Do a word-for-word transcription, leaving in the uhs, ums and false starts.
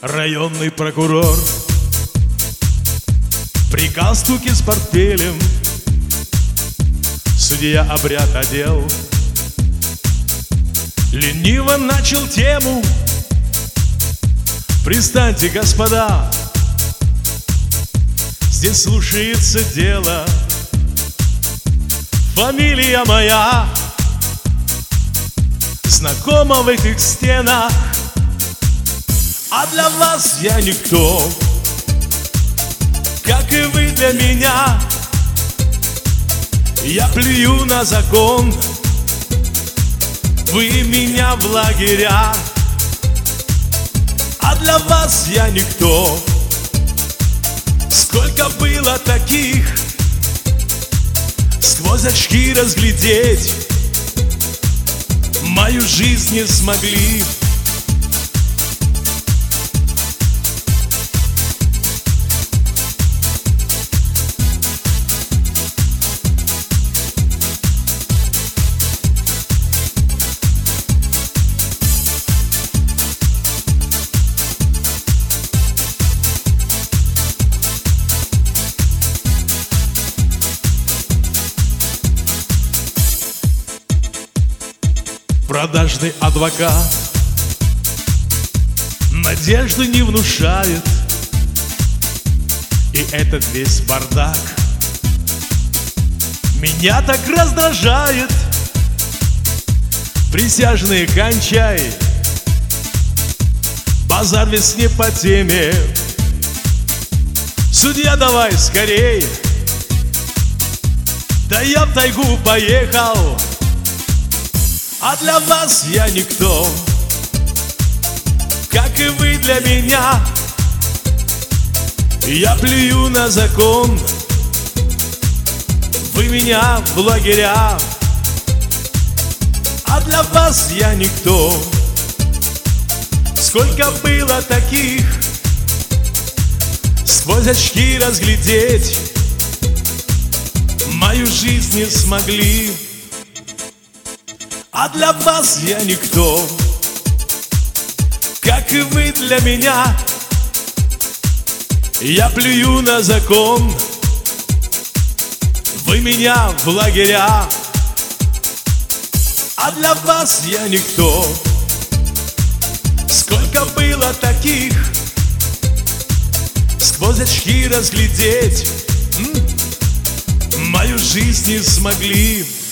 Районный прокурор при галстуке с портфелем, судья обряд одел, лениво начал тему. Пристаньте, господа, здесь слушается дело. Фамилия моя знакома в этих стенах, а для вас я никто, как и вы для меня. Я плюю на закон, вы меня в лагеря, а для вас я никто. Сколько было таких, сквозь очки разглядеть мою жизнь не смогли. Продажный адвокат надежды не внушает, и этот весь бардак меня так раздражает. Присяжные, кончай, базар весь не по теме. Судья, давай скорей, да я в тайгу поехал, а для вас я никто, как и вы для меня. Я плюю на закон, вы меня в лагеря, а для вас я никто. Сколько было таких, сквозь очки разглядеть мою жизнь не смогли, а для вас я никто, как и вы для меня. Я плюю на закон, вы меня в лагеря, а для вас я никто. Сколько было таких, сквозь очки разглядеть м-м, мою жизнь не смогли.